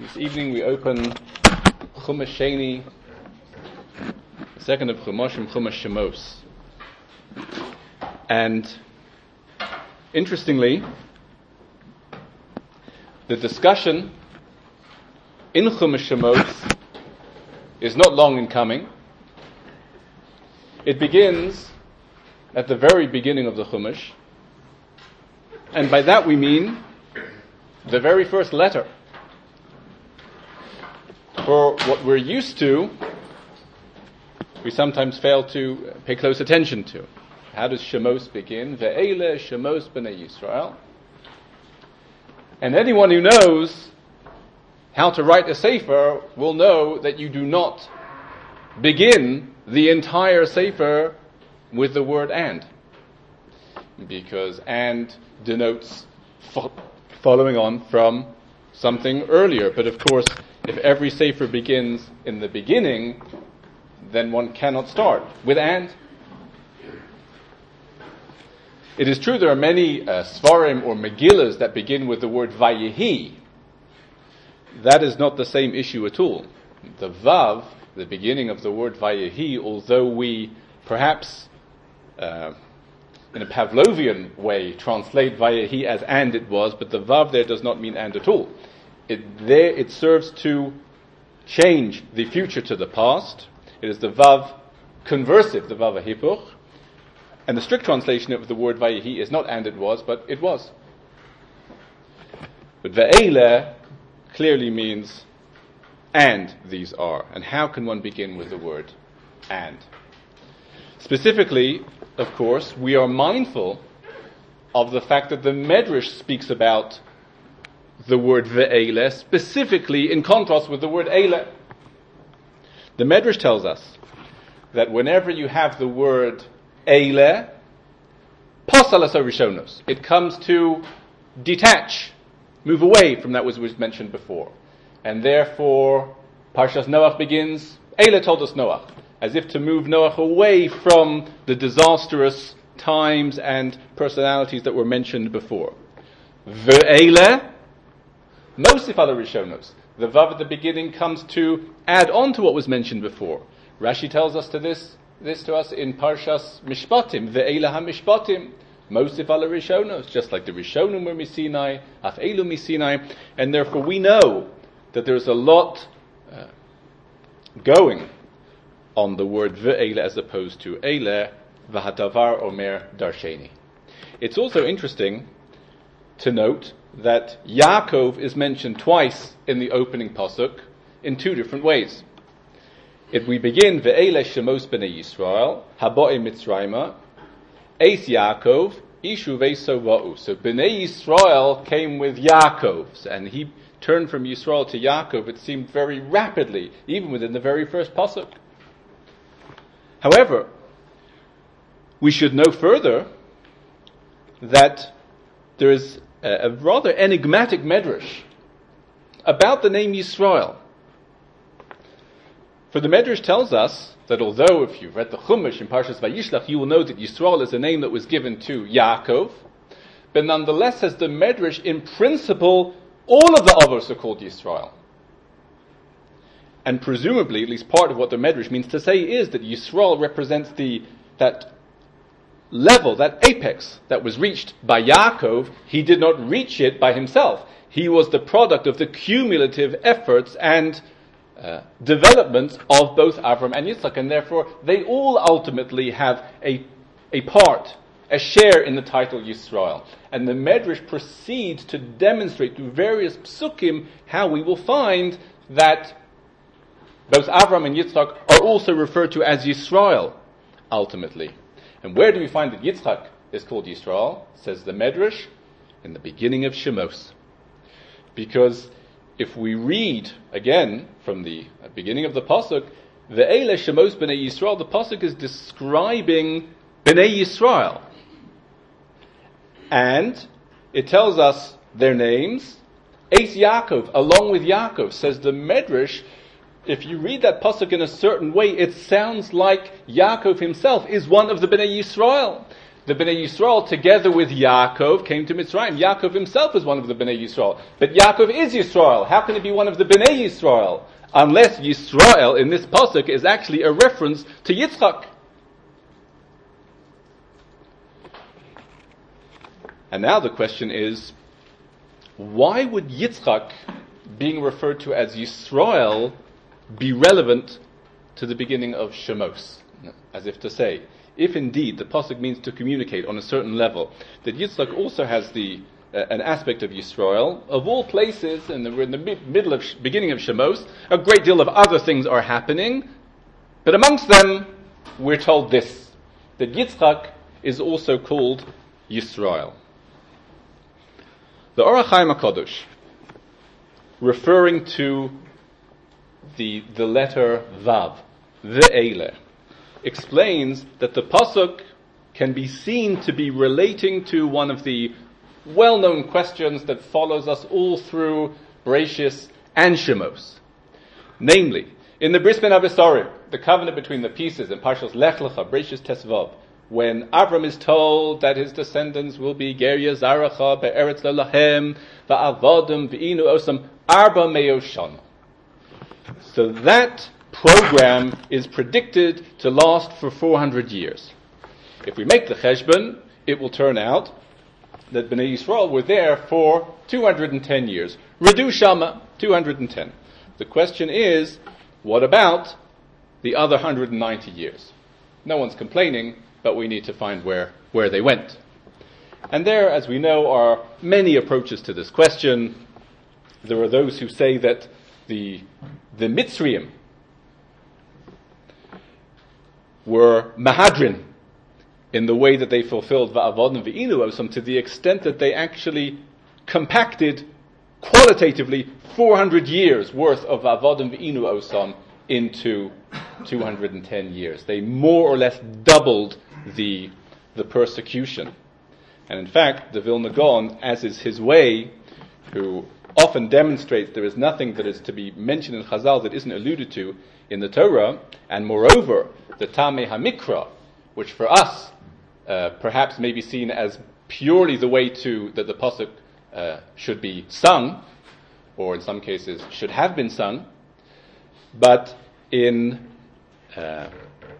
This evening we open Chumash Sheni, the second of Chumashim, Chumash Shemos. And interestingly, the discussion in Chumash Shemos is not long in coming. It begins at the very beginning of the Chumash, and by that we mean the very first letter. For what we're used to, we sometimes fail to pay close attention to. How does Shemos begin? Ve'ele Shemos b'nei Yisrael. And anyone who knows how to write a sefer will know that you do not begin the entire sefer with the word and. Because and denotes following on from something earlier. But of course, if every sefer begins in the beginning, then one cannot start with and. It is true there are many Svarim or Megillas that begin with the word Vayehi. That is not the same issue at all. The Vav, the beginning of the word Vayehi, although we perhaps in a Pavlovian way translate Vayehi as and it was, but the Vav there does not mean and at all. It serves to change the future to the past. It is the Vav conversive, the Vav Hipuch. And the strict translation of the word Vayehi is not and it was, but it was. But Ve'ele clearly means and these are. And how can one begin with the word and? Specifically, of course, we are mindful of the fact that the Medrash speaks about the word ve'ele, specifically in contrast with the word eile. The Medrash tells us that whenever you have the word eile, pasalas rishonos, it comes to detach, move away from that which was mentioned before. And therefore, Parshas Noach begins, eile told us Noach, as if to move Noach away from the disastrous times and personalities that were mentioned before. Ve'ele, Mosif ala Rishonos. The Vav at the beginning comes to add on to what was mentioned before. Rashi tells us this to us in Parshas Mishpatim. Ve'ele ha-Mishpatim. Mosif ala Rishonos. Just like the Rishonim were Misinai, af elu Misinai. And therefore we know that there's a lot going on the word ve'ele as opposed to eile. V'hadavar omer darsheni. It's also interesting to note that Yaakov is mentioned twice in the opening pasuk in two different ways. If we begin ve'ele shemos b'nei Yisrael habo'e Mitzrayma eis Yaakov ishu veiso va'u. So b'nei Yisrael came with Yaakov, and he turned from Yisrael to Yaakov. It seemed very rapidly, even within the very first pasuk. However, we should know further that there is a rather enigmatic medrash about the name Yisrael. For the medrash tells us that although if you've read the Chumash in Parshas Vayishlach, you will know that Yisrael is a name that was given to Yaakov, but nonetheless, as the medrash, in principle, all of the Avos are called Yisrael. And presumably, at least part of what the medrash means to say is that Yisrael represents that level, that apex that was reached by Yaakov. He did not reach it by himself. He was the product of the cumulative efforts and developments of both Avram and Yitzchak, and therefore they all ultimately have a part, a share in the title Yisrael. And the Medrash proceeds to demonstrate through various psukim how we will find that both Avram and Yitzchak are also referred to as Yisrael ultimately. And where do we find that Yitzchak is called Yisrael? Says the Medrash, in the beginning of Shemos. Because if we read again from the beginning of the pasuk, Ve'ele Shemos b'nei Yisrael, the pasuk is describing b'nei Yisrael, and it tells us their names. Eis Yaakov, along with Yaakov, says the Medrash. If you read that pasuk in a certain way, it sounds like Yaakov himself is one of the Bnei Yisrael. the Bnei Yisrael, together with Yaakov, came to Mitzrayim. Yaakov himself is one of the Bnei Yisrael. But Yaakov is Yisrael. How can it be one of the Bnei Yisrael? Unless Yisrael, in this pasuk, is actually a reference to Yitzchak. And now the question is, why would Yitzchak, being referred to as Yisrael, be relevant to the beginning of Shemos? As if to say, if indeed the pasuk means to communicate on a certain level, that Yitzchak also has an aspect of Yisrael. Of all places, and we're in the beginning of Shemos, a great deal of other things are happening, but amongst them, we're told this, that Yitzchak is also called Yisrael. The Orach Chaim HaKadosh, referring to the letter Vav, Ve'ele, explains that the pasuk can be seen to be relating to one of the well-known questions that follows us all through Bereshis and Shemos. Namely, in the Bris Ben Abisarim, the covenant between the pieces in Parshas Lech Lecha, Bereshis Tesvav, when Avram is told that his descendants will be Ger Yazaracha be'eretz lelahem va'avodim v'inu osam arba me'os shana. So that program is predicted to last for 400 years. If we make the cheshbon, it will turn out that Bnei Yisrael were there for 210 years. Redu Shama, 210. The question is, what about the other 190 years? No one's complaining, but we need to find where they went. And there, as we know, are many approaches to this question. There are those who say that the Mitzrayim were Mahadrin in the way that they fulfilled Va'avodim V'inu Osam, to the extent that they actually compacted qualitatively 400 years worth of Va'avodim V'inu Osam into 210 years. They more or less doubled the persecution. And in fact, the Vilna Gaon, as is his way, who often demonstrates there is nothing that is to be mentioned in Chazal that isn't alluded to in the Torah, and moreover, the Tamei HaMikra, which for us perhaps may be seen as purely the way that the pasuk should be sung, or in some cases should have been sung, but in pasuk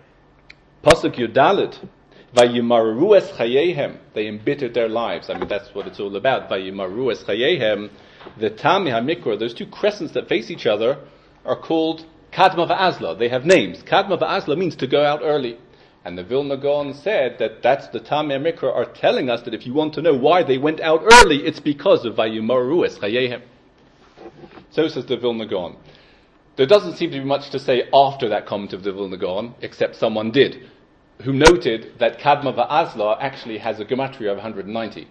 Yudalit, Vayimaru es chayehem, they embittered their lives. I mean, that's what it's all about. Vayimaru es chayehem. The Tamei HaMikra, those two crescents that face each other, are called Kadma va'Azla. They have names. Kadma va'Azla means to go out early. And the Vilna Gaon said that's the Tamei HaMikra are telling us that if you want to know why they went out early, it's because of Vayimaru es chayehem. So says the Vilna Gaon. There doesn't seem to be much to say after that comment of the Vilna Gaon, except someone did, who noted that Kadma va'Azla actually has a gematria of 190.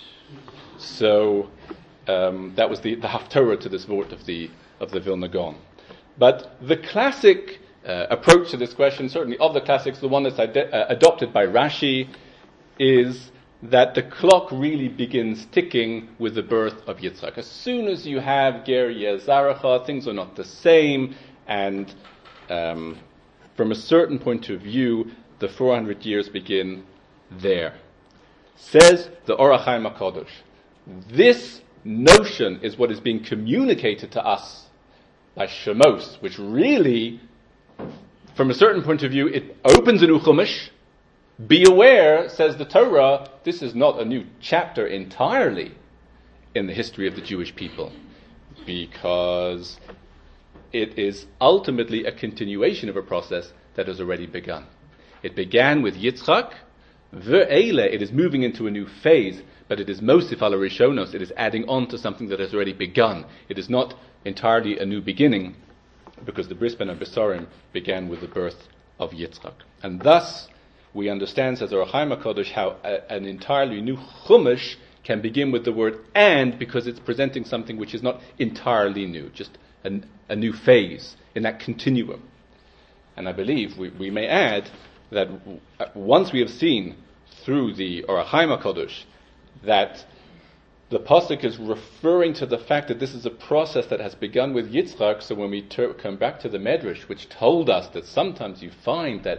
So that was the haftorah to this vort of the Vilna Gaon. But the classic approach to this question, certainly of the classics, the one that's adopted by Rashi, is that the clock really begins ticking with the birth of Yitzchak. As soon as you have Ger Yezaracha, things are not the same, and from a certain point of view, the 400 years begin there. Says the Orach Chaim HaKadosh, this notion is what is being communicated to us by Shemos, which really, from a certain point of view, it opens a new Chumash. Be aware, says the Torah, this is not a new chapter entirely in the history of the Jewish people, because it is ultimately a continuation of a process that has already begun. It began with Yitzchak, Ve'ele, it is moving into a new phase, but it is Mosif ala Rishonos, it is adding on to something that has already begun. It is not entirely a new beginning, because the Bris Ben Abisarim began with the birth of Yitzchak. And thus, we understand, says Orach Chaim HaKadosh, how an entirely new Chumash can begin with the word and, because it's presenting something which is not entirely new, just a new phase in that continuum. And I believe we may add that once we have seen through the Orach Chaim HaKadosh that the pasuk is referring to the fact that this is a process that has begun with Yitzchak, so when we come back to the Medrash, which told us that sometimes you find that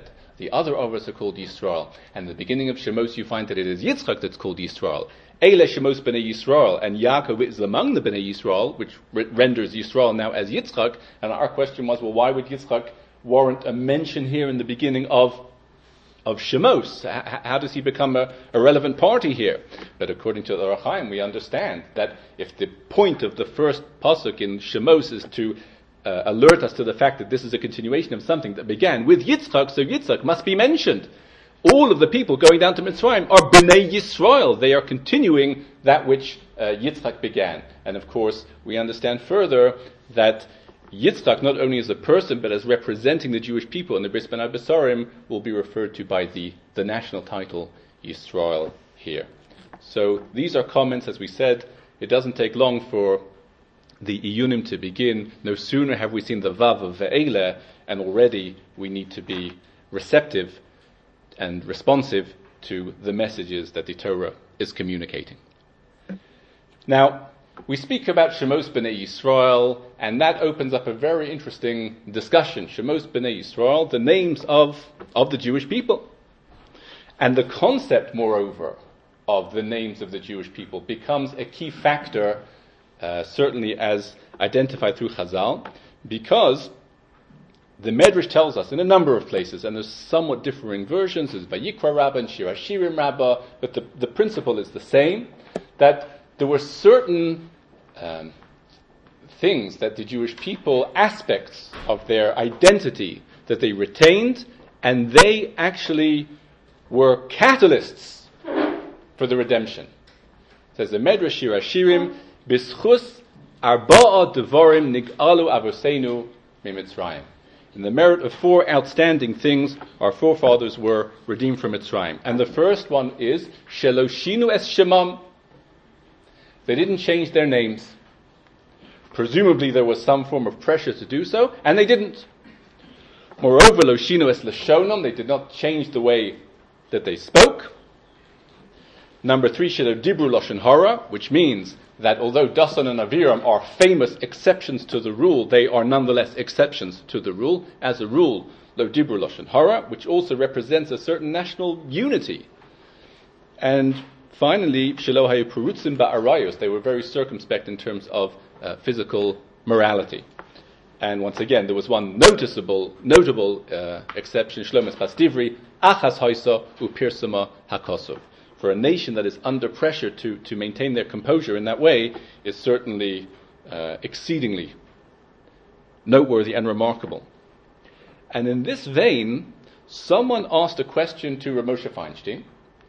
The other Avos are called Yisrael. And at the beginning of Shemos you find that it is Yitzchak that's called Yisrael. Eile Shemos B'nai Yisrael, and Yaakov is among the B'nai Yisrael, which renders Yisrael now as Yitzchak. And our question was, well, why would Yitzchak warrant a mention here in the beginning of Shemos? How does he become a relevant party here? But according to the Ohr HaChaim, we understand that if the point of the first pasuk in Shemos is to alert us to the fact that this is a continuation of something that began with Yitzchak, so Yitzchak must be mentioned. All of the people going down to Mitzrayim are B'nai Yisrael. They are continuing that which Yitzchak began. And of course, we understand further that Yitzchak, not only as a person, but as representing the Jewish people in the Bris B'nai Besarim, will be referred to by the national title Yisrael here. So these are comments, as we said. It doesn't take long for the Iyunim to begin. No sooner have we seen the Vav of Ve'ele, and already we need to be receptive and responsive to the messages that the Torah is communicating. Now, we speak about Shemos B'nai Yisrael, and that opens up a very interesting discussion. Shemos B'nai Yisrael, the names of the Jewish people. And the concept, moreover, of the names of the Jewish people becomes a key factor, certainly as identified through Chazal, because the Medrash tells us in a number of places, and there's somewhat differing versions, there's Vayikra Rabbah and Shir HaShirim Rabbah, but the principle is the same, that there were certain things that the Jewish people, aspects of their identity, that they retained, and they actually were catalysts for the redemption. It says the Medrash Shir HaShirim, B'schus arba'a devarim nig'alu avoseinu miMitzrayim. In the merit of 4 outstanding things, our forefathers were redeemed from Mitzrayim. And the first one is, Sheloshinu es Shemam. They didn't change their names. Presumably there was some form of pressure to do so, and they didn't. Moreover, Loshinu es Lashonam, they did not change the way that they spoke. Number 3, Shelo Dibru Lashon Hara, which means that although Dasan and Aviram are famous exceptions to the rule, they are nonetheless exceptions to the rule. As a rule, Lo Dibru Lashon Hara, which also represents a certain national unity. And finally, Shelo Hayu Perutzim Ba'arayos, they were very circumspect in terms of physical morality. And once again, there was one notable exception, Shlomo Pastivri, Achas Haisa Upirsama Hakosov. For a nation that is under pressure to maintain their composure in that way is certainly exceedingly noteworthy and remarkable. And in this vein, someone asked a question to Rav Moshe Feinstein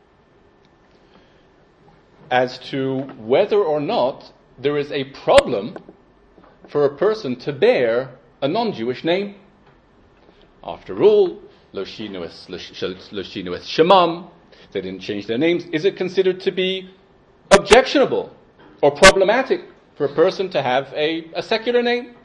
as to whether or not there is a problem for a person to bear a non-Jewish name. After all, Loshinu es Shemam, they didn't change their names. Is it considered to be objectionable or problematic for a person to have a secular name?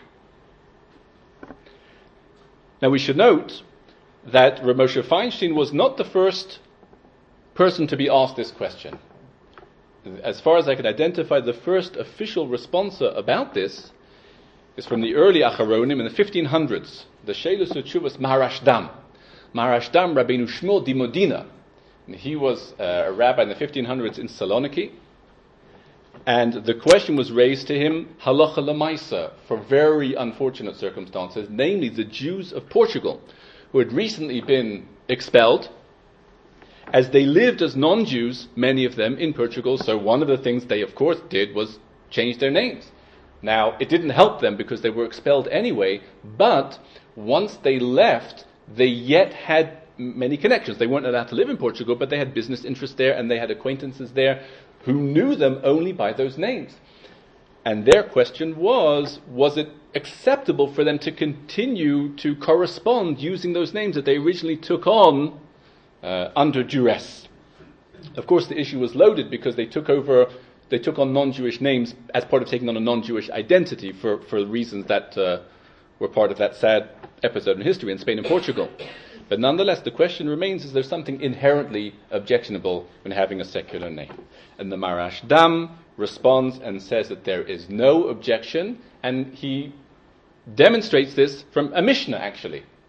Now we should note that Rav Moshe Feinstein was not the first person to be asked this question. As far as I can identify, the first official response about this is from the early Acharonim in the 1500s, the Sheilus Utshuvas Maharashdam. Maharashdam Rabbeinu Shmuel Dimodina. He was a rabbi in the 1500s in Saloniki, and the question was raised to him, halacha lemaisa, for very unfortunate circumstances, namely the Jews of Portugal, who had recently been expelled, as they lived as non-Jews, many of them in Portugal, so one of the things they of course did was change their names. Now, it didn't help them because they were expelled anyway, but once they left, they yet had many connections. They weren't allowed to live in Portugal, but they had business interests there and they had acquaintances there who knew them only by those names. And their question was it acceptable for them to continue to correspond using those names that they originally took on under duress? Of course, the issue was loaded because they took on non-Jewish names as part of taking on a non-Jewish identity for reasons that were part of that sad episode in history in Spain and Portugal. But nonetheless, the question remains, is there something inherently objectionable when having a secular name? And the Maharashdam responds and says that there is no objection, and he demonstrates this from a Mishnah, actually.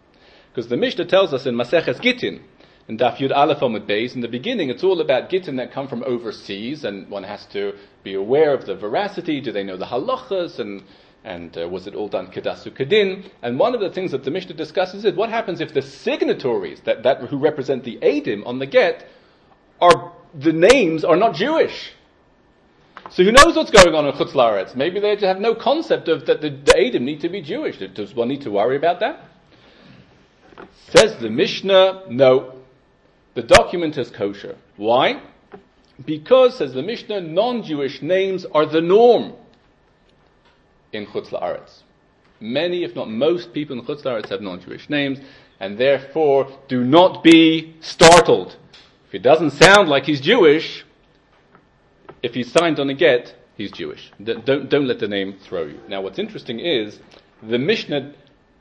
Because the Mishnah tells us in Maseches Gittin, in Daf Yud Aleph Amud Beis, in the beginning it's all about Gittin that come from overseas, and one has to be aware of the veracity. Do they know the halachas, and was it all done kedasu kedin? And one of the things that the Mishnah discusses is what happens if the signatories that who represent the Eidim on the get the names are not Jewish. So who knows what's going on in Chutz La'aretz? Maybe they have no concept of that the Eidim need to be Jewish. Does one need to worry about that? Says the Mishnah, no. The document is kosher. Why? Because, says the Mishnah, non-Jewish names are the norm in Chutz La'aretz. Many, if not most, people in Chutz La'aretz have non-Jewish names, and therefore do not be startled. If it doesn't sound like he's Jewish, if he's signed on a get, he's Jewish. Don't let the name throw you. Now, what's interesting is the Mishnah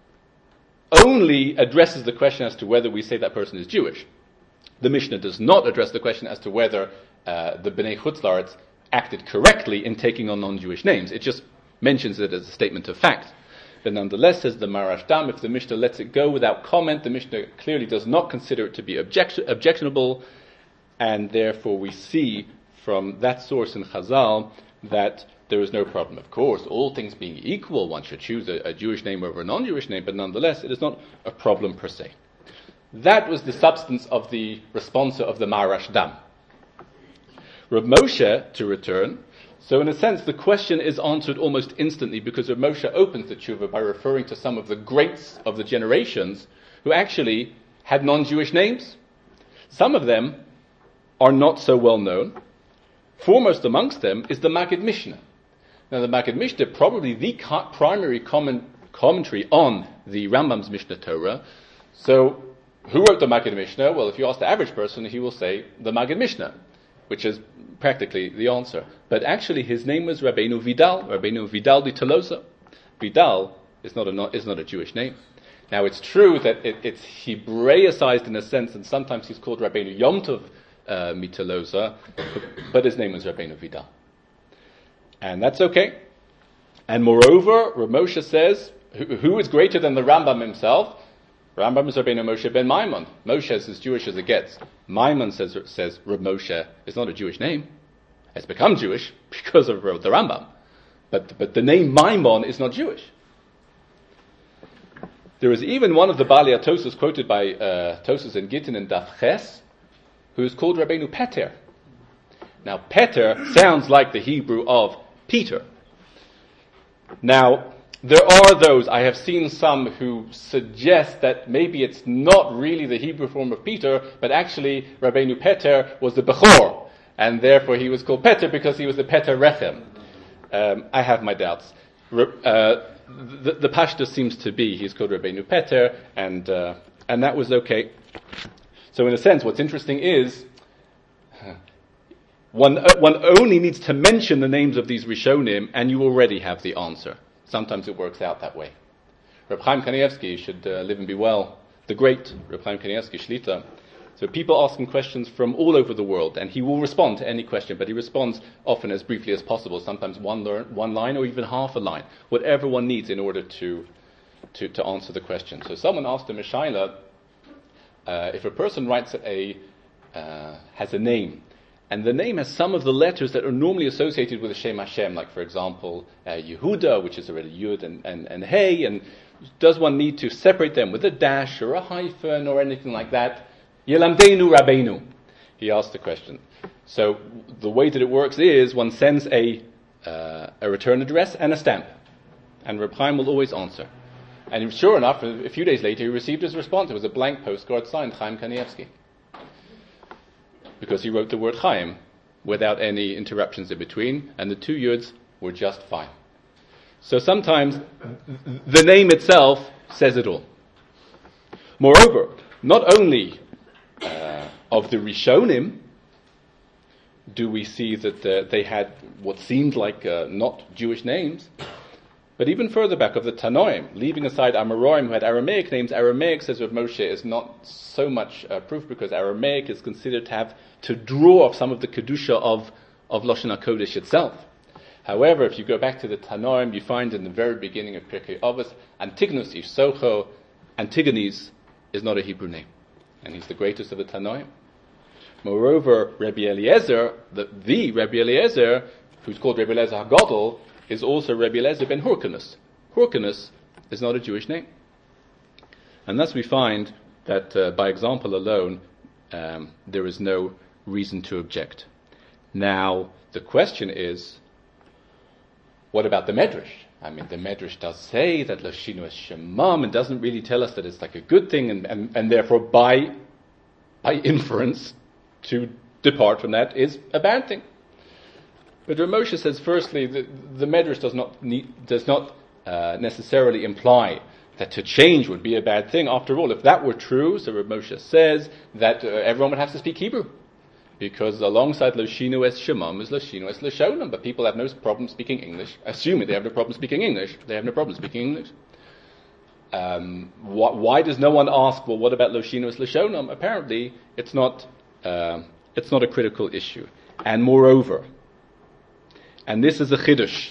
only addresses the question as to whether we say that person is Jewish. The Mishnah does not address the question as to whether the Bnei Chutz La'aretz acted correctly in taking on non-Jewish names. It just mentions it as a statement of fact. But nonetheless, says the Marash Dam, if the Mishnah lets it go without comment, the Mishnah clearly does not consider it to be objectionable, and therefore we see from that source in Chazal that there is no problem. Of course, all things being equal, one should choose a Jewish name over a non-Jewish name, but nonetheless, it is not a problem per se. That was the substance of the responsa of the Marash Dam. Reb Moshe, to return, so in a sense the question is answered almost instantly because Reb Moshe opens the tshuva by referring to some of the greats of the generations who actually had non-Jewish names. Some of them are not so well known. Foremost amongst them is the Maggid Mishnah. Now the Maggid Mishnah, probably the primary commentary on the Rambam's Mishnah Torah. So who wrote the Maggid Mishnah? Well, if you ask the average person, he will say the Maggid Mishnah, which is practically the answer. But actually his name was Rabbeinu Vidal di Tolosa. Vidal is not a Jewish name. Now it's true that it's Hebraicized in a sense, and sometimes he's called Rabbeinu Yom Tov Mitolosa, but his name was Rabbeinu Vidal. And that's okay. And moreover, Reb Moshe says, who is greater than the Rambam himself? Rambam is Rabbeinu Moshe ben Maimon. Moshe is as Jewish as it gets. Maimon says Reb Moshe is not a Jewish name. It's become Jewish because of the Rambam. But the name Maimon is not Jewish. There is even one of the Baalei Tosos quoted by Tosos in Gittin and Daf Ches, who is called Rabbeinu Peter. Now, Peter sounds like the Hebrew of Peter. Now, there are those, I have seen some who suggest that maybe it's not really the Hebrew form of Peter, but actually Rabbeinu Peter was the Bechor, and therefore he was called Peter because he was the Peter Rechem. I have my doubts. The Pashto seems to be he's called Rabbeinu Peter, and that was okay. So in a sense, what's interesting is one only needs to mention the names of these Rishonim, and you already have the answer. Sometimes it works out that way. Reb Chaim Kanievsky should live and be well. The great Reb Chaim Kanievsky, Shlita. So people ask him questions from all over the world, and he will respond to any question, but he responds often as briefly as possible, sometimes one line or even half a line, whatever one needs in order to answer the question. So someone asked him a shaila, if a person writes has a name, and the name has some of the letters that are normally associated with the Shem Hashem, like for example, Yehuda, which is already Yud and Hey, and does one need to separate them with a dash or a hyphen or anything like that? Yelamdeinu Rabbeinu, he asked the question. So the way that it works is one sends a return address and a stamp, and Reb Chaim will always answer. And sure enough, a few days later, he received his response. It was a blank postcard signed Chaim Kanievsky, because he wrote the word Chaim without any interruptions in between, and the two Yuds were just fine. So sometimes the name itself says it all. Moreover, not only of the Rishonim do we see that they had what seemed like not Jewish names, but even further back of the Tanoim, leaving aside Amoraim who had Aramaic names. Aramaic, says Rav Moshe, is not so much proof because Aramaic is considered to draw off some of the Kedusha of Lashon HaKodesh itself. However, if you go back to the Tanoim, you find in the very beginning of Pirkei Avos, Antigonus Ish Socho, Antigones, is not a Hebrew name. And he's the greatest of the Tanoim. Moreover, Rabbi Eliezer, the Rabbi Eliezer, who's called Rabbi Eliezer HaGadol, is also Rabbi Eliezer ben Hyrcanus. Hyrcanus is not a Jewish name. And thus we find that by example alone, there is no reason to object. Now, the question is, what about the Medrash? I mean, the Medrash does say that Loshinu es Shemam, and doesn't really tell us that it's like a good thing, and therefore by inference, to depart from that is a bad thing. But Rav Moshe says, firstly, the Medrash does not necessarily imply that to change would be a bad thing. After all, if that were true, so Rav Moshe says that everyone would have to speak Hebrew. Because alongside Loshinu es Shemam is Loshinu es Lashonam, but people have no problem speaking English. Assuming they have no problem speaking English, they have no problem speaking English. Why does no one ask, well, what about Loshinu es Lashonam? Apparently, it's not a critical issue. And moreover, and this is a chiddush,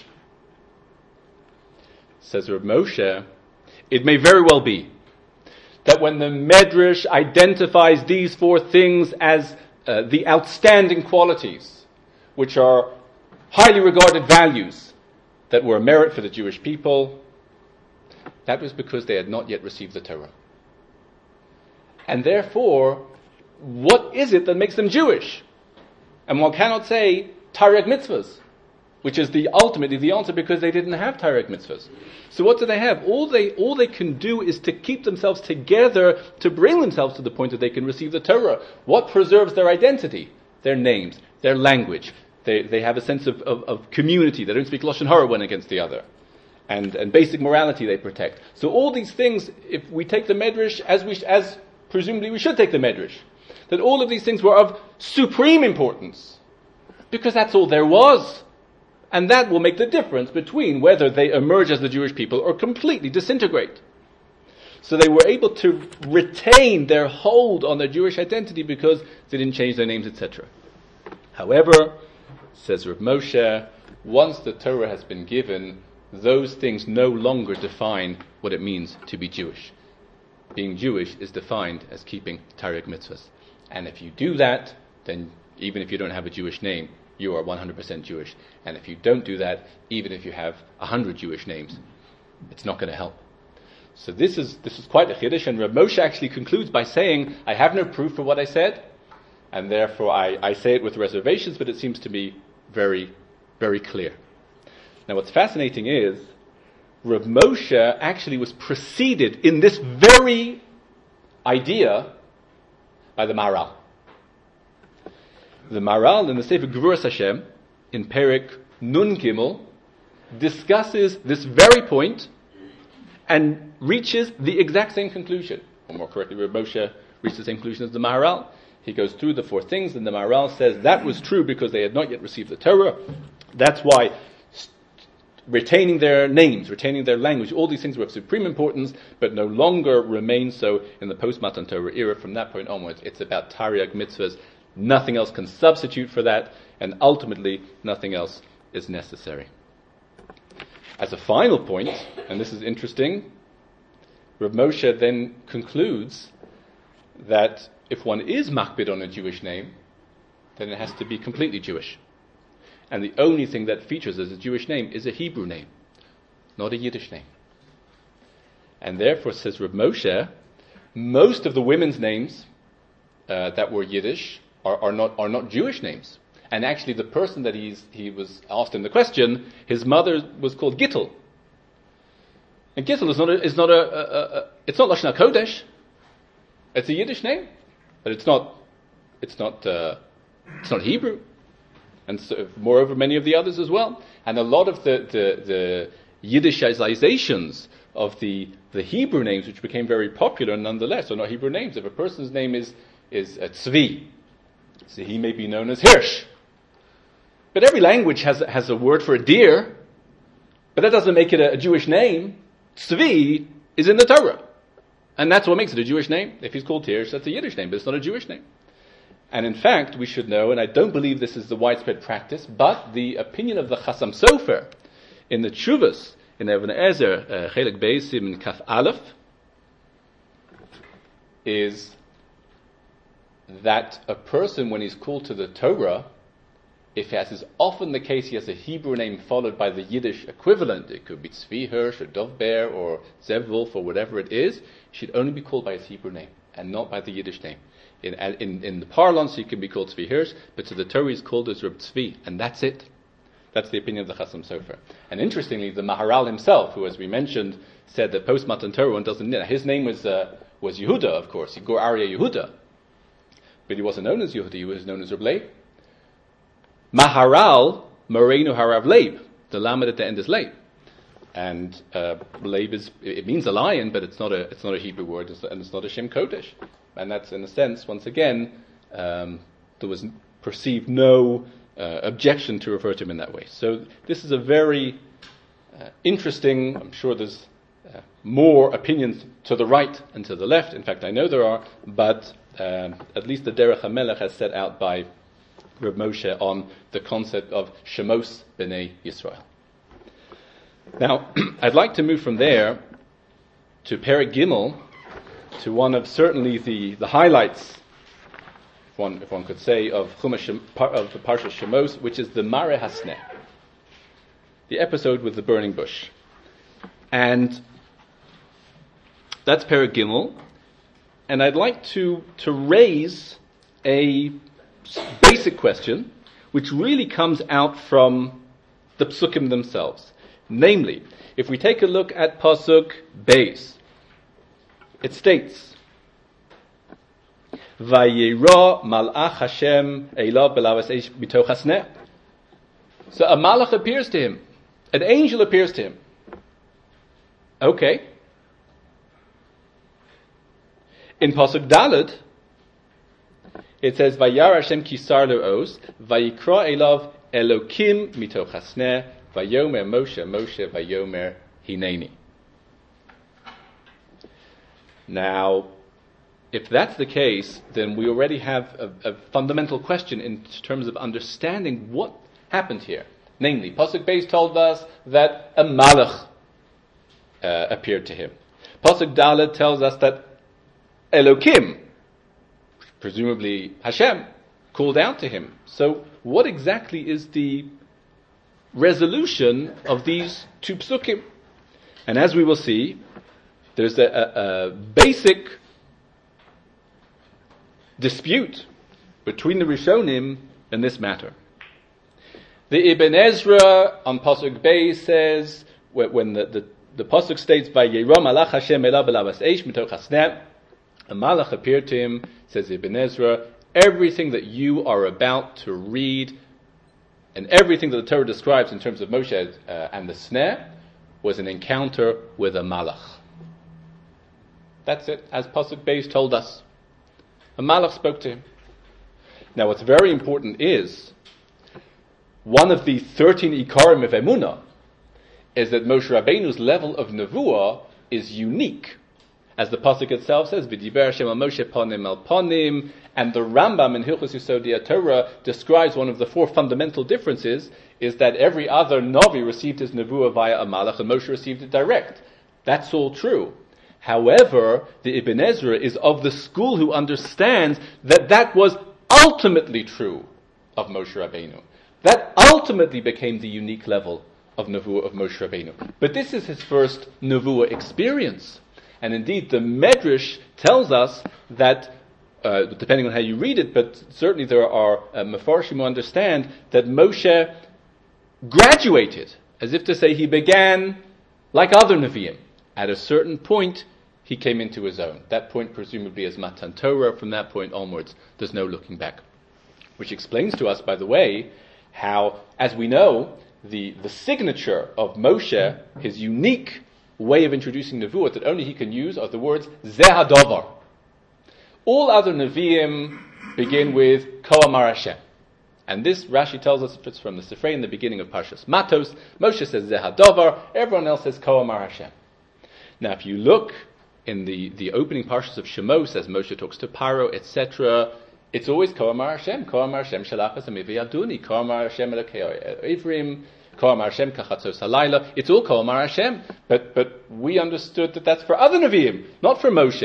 says Rav Moshe, it may very well be that when the Medrash identifies these four things as the outstanding qualities, which are highly regarded values that were a merit for the Jewish people, that was because they had not yet received the Torah. And therefore, what is it that makes them Jewish? And one cannot say Taryag mitzvahs, which is ultimately the answer, because they didn't have Taryag mitzvahs. So what do they have? All they can do is to keep themselves together, to bring themselves to the point that they can receive the Torah. What preserves their identity? Their names, their language. They have a sense of community. They don't speak Lashon Hara one against the other. And basic morality they protect. So all these things, if we take the Medrash as presumably we should take the Medrash, that all of these things were of supreme importance, because that's all there was. And that will make the difference between whether they emerge as the Jewish people or completely disintegrate. So they were able to retain their hold on their Jewish identity because they didn't change their names, etc. However, says Rav Moshe, once the Torah has been given, those things no longer define what it means to be Jewish. Being Jewish is defined as keeping Taryag mitzvahs. And if you do that, then even if you don't have a Jewish name, you are 100% Jewish. And if you don't do that, even if you have 100 Jewish names, it's not going to help. So this is quite a chiddush, and Rav Moshe actually concludes by saying, I have no proof for what I said, and therefore I say it with reservations, but it seems to be very, very clear. Now what's fascinating is, Rav Moshe actually was preceded in this very idea by the Maharal. The Maharal in the Sefer Gevuras Hashem, in Perek Nun Gimel, discusses this very point and reaches the exact same conclusion. Or more correctly, Rav Moshe reached the same conclusion as the Maharal. He goes through the four things, and the Maharal says that was true because they had not yet received the Torah. That's why retaining their names, retaining their language, all these things were of supreme importance, but no longer remain so in the post-Matan Torah era. From that point onwards, it's about Taryag mitzvahs. Nothing else can substitute for that, and ultimately nothing else is necessary. As a final point, and this is interesting, Rav Moshe then concludes that if one is makbid on a Jewish name, then it has to be completely Jewish. And the only thing that features as a Jewish name is a Hebrew name, not a Yiddish name. And therefore, says Rav Moshe, most of the women's names that were Yiddish are not Jewish names. And actually, the person that he was asked in the question, his mother was called Gittel. And Gittel is not Lashon HaKodesh. It's a Yiddish name, but it's not Hebrew. And so, moreover, many of the others as well. And a lot of the Yiddishizations of the Hebrew names, which became very popular nonetheless, are not Hebrew names. If a person's name is Tzvi, so he may be known as Hirsch. But every language has a word for a deer, but that doesn't make it a Jewish name. Tzvi is in the Torah. And that's what makes it a Jewish name. If he's called Hirsch, that's a Yiddish name, but it's not a Jewish name. And in fact, we should know, and I don't believe this is the widespread practice, but the opinion of the Chasam Sofer in the Tshuvas, in Even Ezer, Chelek Beis in Kaf Aleph, is that a person, when he's called to the Torah, if as is often the case, he has a Hebrew name followed by the Yiddish equivalent, it could be Tzvi Hirsch or Dov Ber or Zev Wolf or whatever it is, he should only be called by his Hebrew name and not by the Yiddish name. In the parlance, he can be called Tzvi Hirsch, but to the Torah he's called as Reb Tzvi, and that's it. That's the opinion of the Chasam Sofer. And interestingly, the Maharal himself, who, as we mentioned, said that post Matan Torah one doesn't know. His name was Yehuda, of course, Gur Aryeh Yehuda. But he wasn't known as Yehuda, he was known as Reb Leib. Maharal, Moreinu Harav Leib. The Lamed at the end is Leib. And Leib it means a lion, but it's not a Hebrew word, and it's not a Shem Kodesh. And that's, in a sense, once again, there was perceived no objection to refer to him in that way. So this is a very interesting, I'm sure there's more opinions to the right and to the left. In fact, I know there are, but at least the Derech HaMelech has set out by Reb Moshe on the concept of Shemos B'nai Yisrael. Now, I'd like to move from there to Perek Gimel, to one of certainly the highlights, if one could say, of Chumash of the Parsha Shemos, which is the Mare Hasneh, the episode with the burning bush. And that's Perek Gimel. And I'd like to raise a basic question, which really comes out from the psukim themselves. Namely, if we take a look at Pasuk Beis, it states, Vayira malach Hashem elav belavas eish mitoch hasneh. So a malach appears to him, an angel appears to him. Okay. In Pasuk Daled, it says, Vayar Hashem kisar le'os, vayikra elav Elokim mitoch hasneh, vayomer Moshe, Moshe vayomer hineni. Now, if that's the case, then we already have a fundamental question in terms of understanding what happened here. Namely, Pasuk Beis told us that a malach appeared to him. Pasuk Dalet tells us that Elokim, presumably Hashem, called out to him. So what exactly is the resolution of these two psukim? And as we will see, there's a basic dispute between the Rishonim in this matter. The Ibn Ezra on Pasuk Beis says, when the Pasuk states, Vayera malach Hashem elav belavas eish mitoch hasneh, a malach appeared to him, says Ibn Ezra, everything that you are about to read and everything that the Torah describes in terms of Moshe and the sneh was an encounter with a malach. That's it, as Pasuk Beis told us. A malach spoke to him. Now what's very important is, one of the 13 Ikarim of Emunah is that Moshe Rabbeinu's level of Nevuah is unique. As the Pasuk itself says, V'diber Hashem al Moshe ponim el ponim, and the Rambam in Hilchos Yesodei Torah describes one of the four fundamental differences is that every other Navi received his Nevuah via a malach and Moshe received it direct. That's all true. However, the Ibn Ezra is of the school who understands that that was ultimately true of Moshe Rabbeinu. That ultimately became the unique level of Nevuah of Moshe Rabbeinu. But this is his first Nevuah experience. And indeed, the Medrash tells us that, depending on how you read it, but certainly there are Mefarshim who understand that Moshe graduated, as if to say he began like other Nevi'im. At a certain point, he came into his own. That point presumably is Matan Torah. From that point onwards, there's no looking back. Which explains to us, by the way, how, as we know, the signature of Moshe, his unique way of introducing Nevuah that only he can use, are the words Zeh HaDavar. All other Nevi'im begin with Ko Amar Hashem. And this, Rashi tells us, it's from the Sifrei in the beginning of Parshas Matos. Moshe says Zeh HaDavar, everyone else says Ko Amar Hashem. Now if you look in the opening Parshas of Shemos, as Moshe talks to Paro, etc., it's always Ko Amar Hashem Shalachas Amivi Aduni, Ko Amar Hashem Elokei Ivrim, Ko Amar Hashem Kachatzos Halayla. It's all Ko Amar Hashem, but we understood that that's for other Nevi'im, not for Moshe.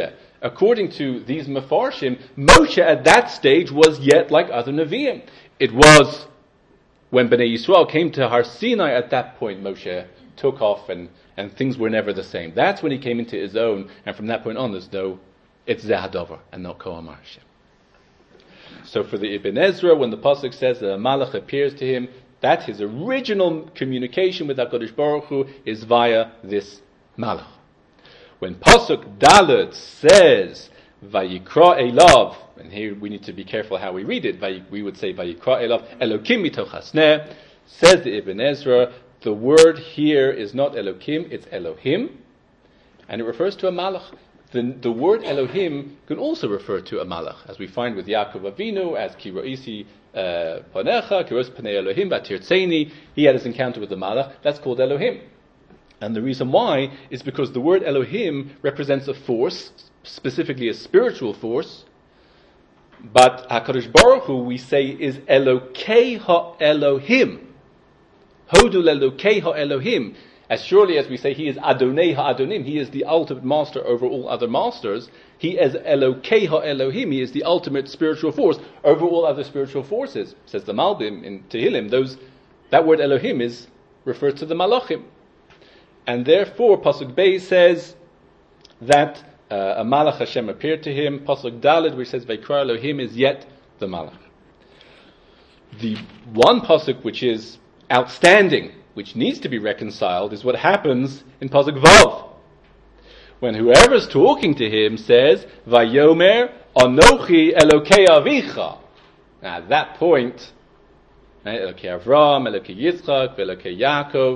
according to these Mefarshim, Moshe at that stage was yet like other Nevi'im. It was when Bnei Yisrael came to Har Sinai, at that point Moshe took off and things were never the same. That's when he came into his own, and from that point on it's Zehadover and not Kohamar Hashem. So for the Ibn Ezra, when the Pasuk says that a Malach appears to him, that his original communication with HaKadosh Baruch Hu is via this Malach. When Pasuk Dalet says, Vayikra Elav, and here we need to be careful how we read it, we would say Vayikra Elav, Elokim mitoch hasneh, says the Ibn Ezra, the word here is not Elokim, it's Elohim, and it refers to a Malach. The word Elohim can also refer to a Malach, as we find with Yaakov Avinu, as Ki Ro'isi Panecha, Ki Ro'isi Panei Elohim, Batirtzeni, he had his encounter with the Malach, that's called Elohim. And the reason why is because the word Elohim represents a force, specifically a spiritual force, but HaKadosh Baruch Hu, we say, is Elokei HaElohim. Hodu Elokei HaElohim. As surely as we say he is Adonai HaAdonim, he is the ultimate master over all other masters, he is Elokei HaElohim, he is the ultimate spiritual force over all other spiritual forces. Says the Malbim in Tehillim, that word Elohim refers to the Malachim. And therefore, Pasuk Bey says that a Malach Hashem appeared to him. Pasuk Dalet, which says Vayikra Elohim, is yet the Malach. The one Pasuk which is outstanding, which needs to be reconciled, is what happens in Pasuk Vav, when whoever's talking to him says, Vayomer Anochi Elokei Avicha. Now at that point, Elokei Avram, Elokei Yitzchak, Elokei Yaakov.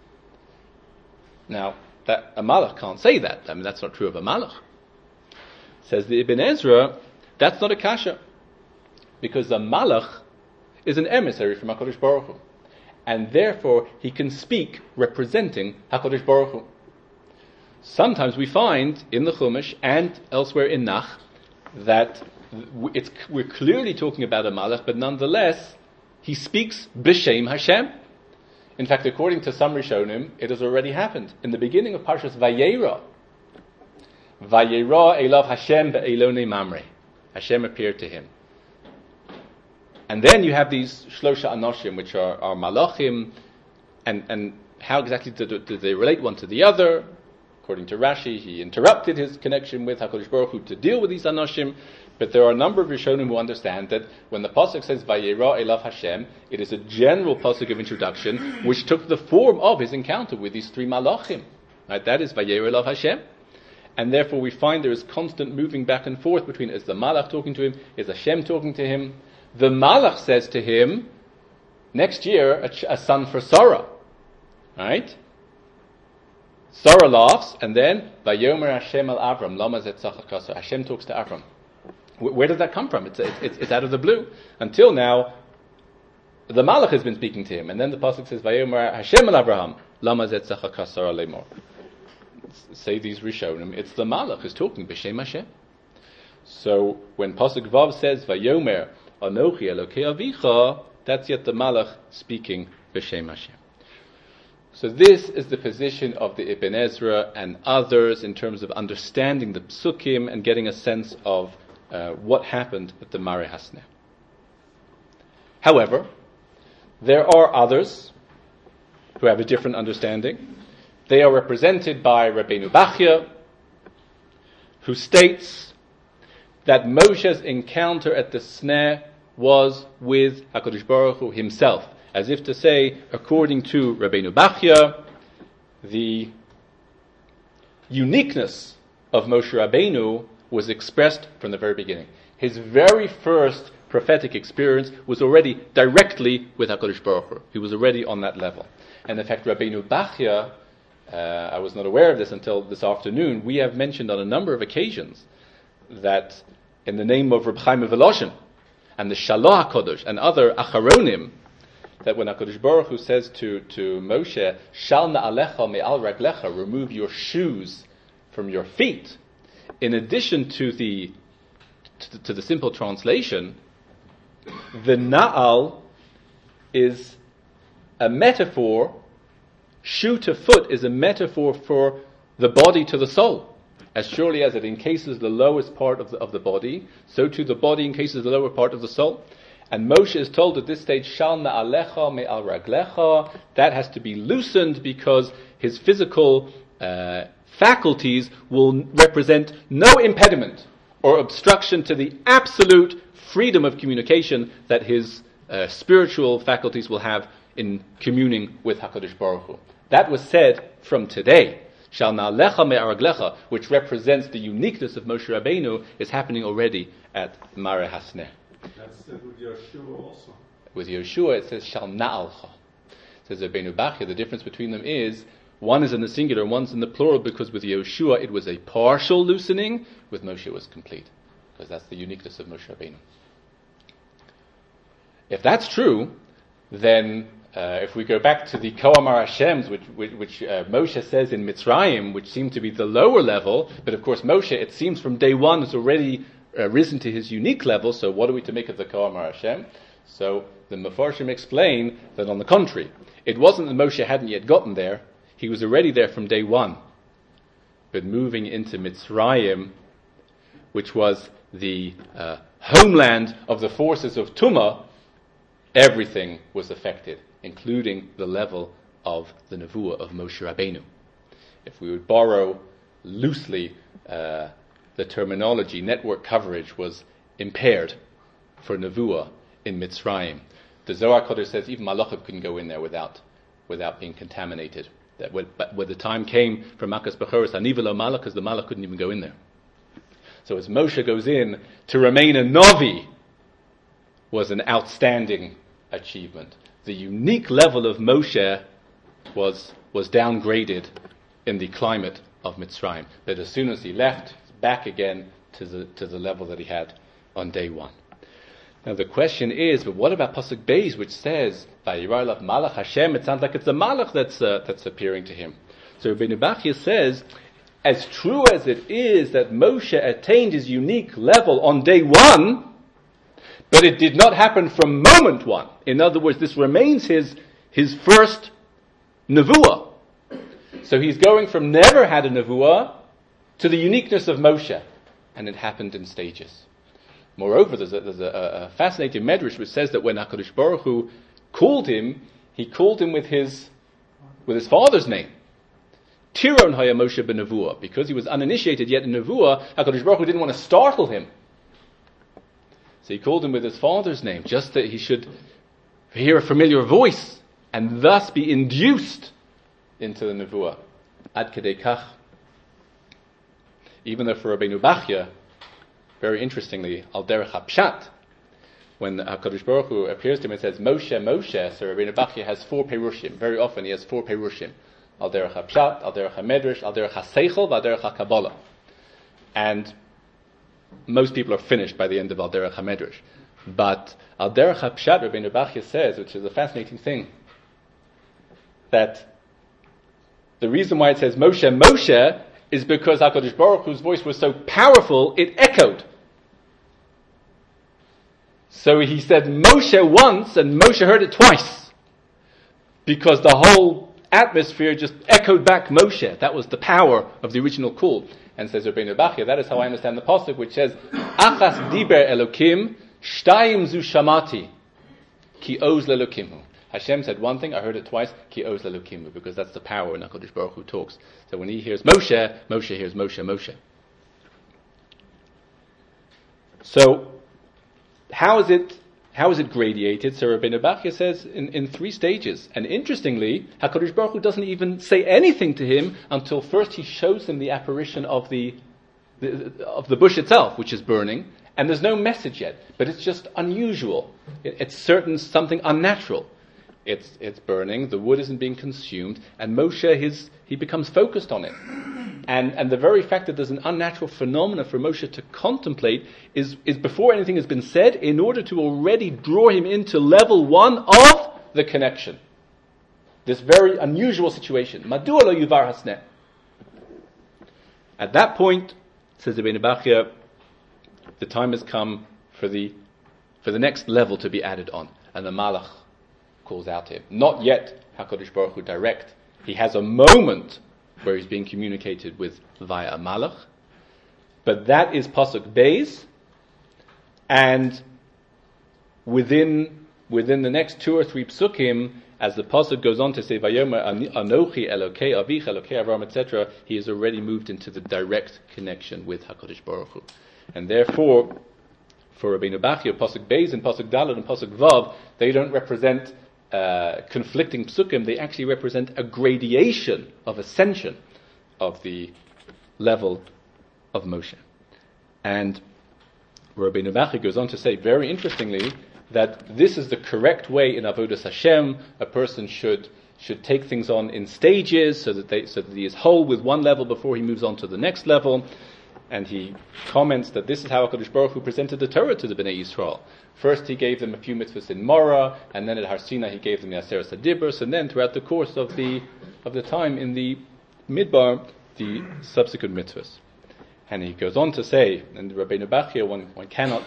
Now, that a Malach can't say that. I mean, that's not true of a Malach. Says the Ibn Ezra, that's not a kasha, because a Malach is an emissary from HaKadosh Baruch Hu. And therefore, he can speak representing HaKadosh Baruch Hu. Sometimes we find in the Chumash and elsewhere in Nach that we're clearly talking about a Malach, but nonetheless, he speaks b'shem Hashem. In fact, according to some Rishonim, it has already happened. In the beginning of Parshas Vayera, Vayera Elav Hashem be'elonei mamre. Hashem appeared to him. And then you have these Shlosha Anoshim, which are Malachim, and how exactly do they relate one to the other? According to Rashi, he interrupted his connection with HaKadosh Baruch Hu to deal with these Anoshim, but there are a number of Rishonim who understand that when the Pasuk says Vayera Elav Hashem, it is a general Pasuk of introduction, which took the form of his encounter with these three Malachim. Right? That is Vayera Elav Hashem. And therefore we find there is constant moving back and forth between, is the Malach talking to him, is Hashem talking to him? The Malach says to him, next year, a son for Sarah. Right? Sarah laughs, and then, Vayomer Hashem al Avram, Lama zet tzachak. Hashem talks to Avram. Where does that come from? It's out of the blue. Until now, the Malach has been speaking to him, and then the pasuk says, Vayomer Hashem al Avraham, Lama zet tzachak Sarah lemor. Say these Rishonim, it's the Malach who's talking, B'Shem Hashem. So, when pasuk Vav says, Vayomer Anochi Elokei Avicha, that's yet the Malach speaking B'Shem Hashem. So this is the position of the Ibn Ezra and others in terms of understanding the Psukim and getting a sense of what happened at the Mare Hasneh. However, there are others who have a different understanding. They are represented by Rabbeinu Bachya, who states that Moshe's encounter at the Sneh was with HaKadosh Baruch Hu himself. As if to say, according to Rabbeinu Bachya, the uniqueness of Moshe Rabbeinu was expressed from the very beginning. His very first prophetic experience was already directly with HaKadosh Baruch Hu. He was already on that level. And in fact, Rabbeinu Bachya, I was not aware of this until this afternoon, we have mentioned on a number of occasions that in the name of Reb Chaim Volozhin and the Shalah HaKadosh and other Acharonim, that when HaKadosh Baruch Hu says to Moshe, Shal na'alecha me'al raglecha, remove your shoes from your feet, in addition to the simple translation, the na'al is a metaphor, shoe to foot is a metaphor for the body to the soul. As surely as it encases the lowest part of the body, so too the body encases the lower part of the soul. And Moshe is told at this stage, Shal na'alecha me'al raglecha, that has to be loosened because his physical faculties will represent no impediment or obstruction to the absolute freedom of communication that his spiritual faculties will have in communing with HaKadosh Baruch Hu. That was said from today. Shal na'alecha me'al raglecha, which represents the uniqueness of Moshe Rabbeinu, is happening already at Mare Hasneh. That's said with Yeshua also. With Yeshua it says Shal na'alcha. It says Rabbeinu Bachya, the difference between them is one is in the singular and one's in the plural, because with Yeshua it was a partial loosening, with Moshe it was complete. Because that's the uniqueness of Moshe Rabbeinu. If that's true, then if we go back to the Koamar Hashems, which Moshe says in Mitzrayim, which seem to be the lower level, but of course Moshe, it seems from day one, has already risen to his unique level, so what are we to make of the Koamar Hashem? So the Mefarshim explain that on the contrary, it wasn't that Moshe hadn't yet gotten there, he was already there from day one. But moving into Mitzrayim, which was the homeland of the forces of Tumah, everything was affected, including the level of the Nevuah of Moshe Rabbeinu. If we would borrow loosely the terminology, network coverage was impaired for Nevuah in Mitzrayim. The Zohar Kodesh says even Malachim couldn't go in there without being contaminated. That when the time came for Makas Bechoros, Anivelo Malachas, the Malach couldn't even go in there. So as Moshe goes in, to remain a Novi was an outstanding achievement. The unique level of Moshe was downgraded in the climate of Mitzrayim. But as soon as he left, back again to the level that he had on day one. Now the question is, but what about Pasuk Beis, which says, "Vayirar lav Malach Hashem"? It sounds like it's the Malach that's appearing to him. So Rabbeinu Bachya says, as true as it is that Moshe attained his unique level on day one, but it did not happen from moment one. In other words, this remains his first Nevuah. So he's going from never had a Nevuah to the uniqueness of Moshe, and it happened in stages. Moreover, there's a fascinating medrash which says that when HaKadosh Baruch Hu called him, he called him with his father's name. Tiron haya Moshe ben Nevuah, because he was uninitiated yet in Nevuah, HaKadosh Baruch Hu didn't want to startle him. So he called him with his father's name, just that he should hear a familiar voice, and thus be induced into the Nevuah. Ad kedei kach. Even though for Rabbeinu Bachya, very interestingly, al derech hapshat, when HaKadosh Baruch Hu appears to him and says, Moshe, Moshe, so Rabbeinu Bachya has 4 perushim. Very often he has 4 perushim. Al derech hapshat, al derech hamedrash, al derech haseichel, al derech hakabbalah. And most people are finished by the end of al derech hamedrash. But al derech hapshat, Rabbeinu Bachya says, which is a fascinating thing, that the reason why it says Moshe, Moshe, is because HaKadosh Baruch Hu's voice was so powerful, it echoed. So he said Moshe once, and Moshe heard it twice. Because the whole atmosphere just echoed back Moshe. That was the power of the original call. And says Rabbeinu Bachya, that is how I understand the pasuk, which says, Achas diber Elokim, shtayim zu shamati, ki oz lelokimu. Hashem said one thing, I heard it twice, ki oz lelokimu, because that's the power when HaKadosh Baruch Hu talks. So when he hears Moshe, Moshe hears Moshe, Moshe. So, how is it gradiated? So Rabbeinu Bachya says in 3 stages. And interestingly, HaKadosh Baruch Hu doesn't even say anything to him until first he shows him the apparition of the bush itself, which is burning, and there's no message yet, but it's just unusual. It's something unnatural. It's burning, the wood isn't being consumed, and Moshe, he becomes focused on it. And the very fact that there's an unnatural phenomena for Moshe to contemplate is before anything has been said, in order to already draw him into level 1 of the connection. This very unusual situation. Madua lo yuvar hasneh. At that point, says Rabbeinu Bachya, the time has come for the next level to be added on. And the Malach calls out to him. Not yet HaKadosh Baruch Hu direct. He has a moment where he's being communicated with via a Malach, But that is Pasuk Beis, and within the next 2 or 3 psukim, as the pasuk goes on to say, "Vayomer Anochi Elokei Avich Elokei Avram," etc., he has already moved into the direct connection with Hakadosh Baruch Hu, and therefore, for Rabbeinu Bachya, pasuk Beis and pasuk Daled and pasuk Vav, they don't represent conflicting psukim. They actually represent a gradation of ascension of the level of Moshe. And Rabbeinu Bachya goes on to say, very interestingly, that this is the correct way in Avodas Hashem. A person should take things on in stages so that he is whole with one level before he moves on to the next level. And he comments that this is how HaKadosh Baruch Hu presented the Torah to the Bnei Yisrael. First he gave them a few mitzvahs in Morah, and then at Har Sinai he gave them the Aseret HaDibros, and then throughout the course of the time in the Midbar, the subsequent mitzvahs. And he goes on to say, and Rabbeinu Bachya, one cannot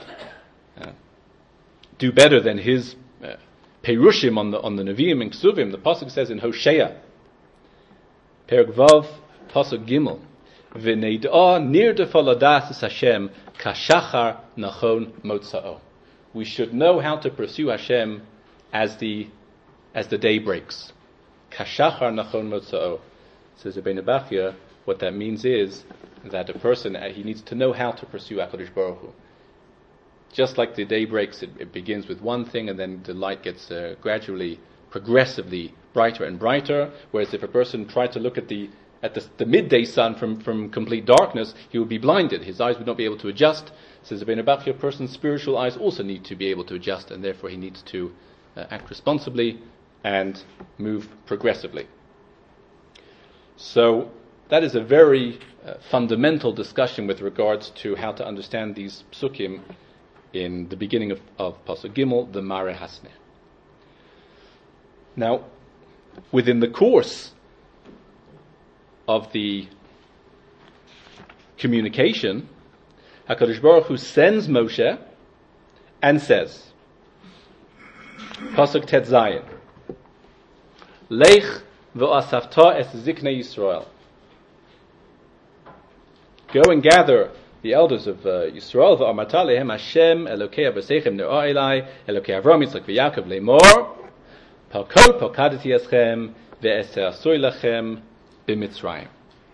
do better than his perushim on the Nevi'im and Ksuvim. The pasuk says in Hosea, Perek Vav, pasuk Gimel, V'neid'a nirdefal adas Hashem kashachar nachon motza'o. We should know how to pursue Hashem as the day breaks. Kashachar nachon motza'o. Says Rabbeinu Bachya, what that means is that a person, he needs to know how to pursue HaKadosh Baruch Hu. Just like the day breaks, it begins with one thing, and then the light gets gradually, progressively brighter and brighter. Whereas if a person tried to look at the midday sun from complete darkness, he would be blinded. His eyes would not be able to adjust. Says Rabbeinu Bachya, a person's spiritual eyes also need to be able to adjust, and therefore he needs to act responsibly and move progressively. So that is a very fundamental discussion with regards to how to understand these psukim in the beginning of Pasuk Gimel, the Mare Hasneh. Now, within the course of the communication, HaKadosh Baruch Hu sends Moshe and says, Pasuk Tet Zayin, Lech v'asafta es ziknei Yisrael. Go and gather the elders of Yisrael, v'amarta lehem Hashem Elokei avosechem ne'or elai, Elokei Avram Yitzchak v'Yaakov le'mor, Palkol palkadati eschem ve'eser asoi lachem b'Mitzrayim.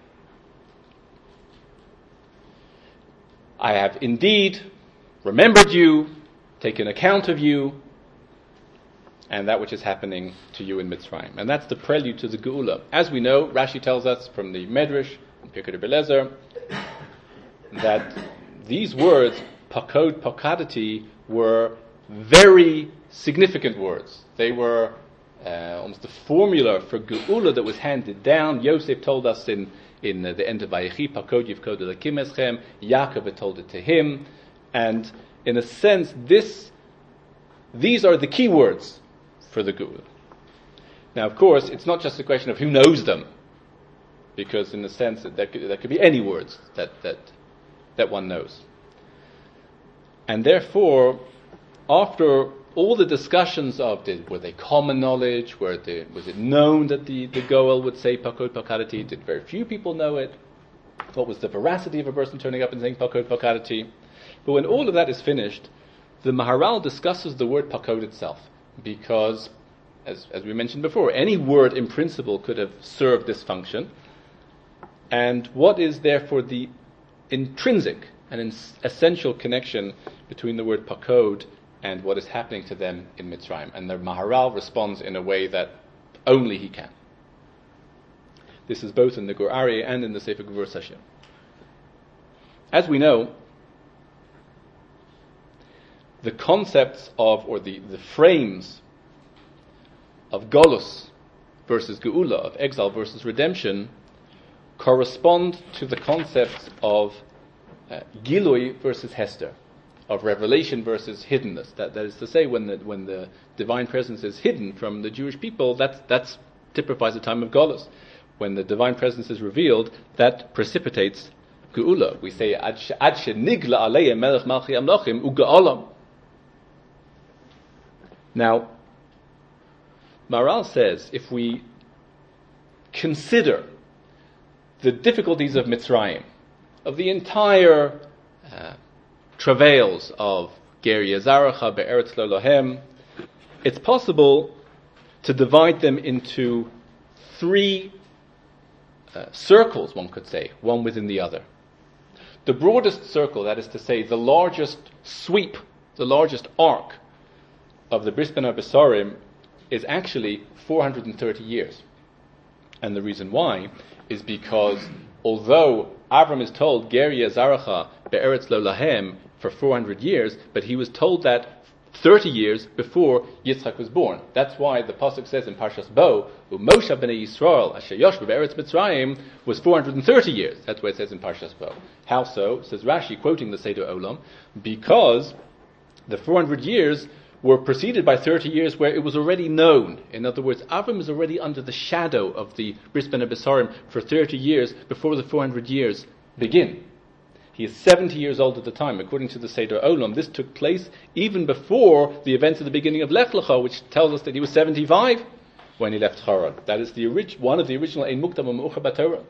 I have indeed remembered you, taken account of you, and that which is happening to you in Mitzrayim. And that's the prelude to the Geula. As we know, Rashi tells us from the Medrash, Pirkei Rebbe Eliezer, that these words, pakod, pakadati, were very significant words. They were almost the formula for Geula that was handed down. Yosef told us in the end of Vayechi, pakod yivkod elakim eschem. Yaakov had told it to him. And in a sense, these are the key words for the Geula. Now, of course, it's not just a question of who knows them, because in a sense that could be any words that one knows. And therefore, after all the discussions of were they common knowledge, was it known that the Goel would say pakod pakadati? Did very few people know it? What was the veracity of a person turning up and saying pakod pakadati? But when all of that is finished, the Maharal discusses the word pakod itself, because, as we mentioned before, any word in principle could have served this function. And what is therefore the intrinsic and essential connection between the word pakod and what is happening to them in Mitzrayim? And the Maharal responds in a way that only he can. This is both in the Gur Aryeh and in the Sefer Gevurah Hashem. As we know, the concepts of, or the frames of Golus versus Geula, of exile versus redemption, correspond to the concepts of Gilui versus Hester, of revelation versus hiddenness. That is to say, when the divine presence is hidden from the Jewish people, that typifies the time of Golus. When the divine presence is revealed, that precipitates Geula. We say, Ad shenigla aleim melech malchi amlochim u'ge'olam. Now, Maharal says, if we consider the difficulties of Mitzrayim of the entire travails of Ger Yazaracha Be'eretz Lo Lahem, it's possible to divide them into three circles, one could say, one within the other. The broadest circle, that is to say, the largest sweep, the largest arc of the Bris Ben HaBesarim is actually 430 years. And the reason why is because although Avram is told Ger Yazaracha Be'eretz Lo Lahem for 400 years, but he was told that 30 years before Yitzchak was born. That's why the pasuk says in Parshas Bo, Moshe b'nei Yisrael asher yoshvu be'eretz Mitzrayim was 430 years. That's what it says in Parshas Bo. How so? Says Rashi, quoting the Seder Olam, because the 400 years were preceded by 30 years where it was already known. In other words, Avram is already under the shadow of the Bris Ben HaBesarim for 30 years before the 400 years begin. He is 70 years old at the time. According to the Seder Olam, this took place even before the events at the beginning of Lech Lecha, which tells us that he was 75 when he left Haran. That is one of the original Ein Muktam U'Meucher B'Torah.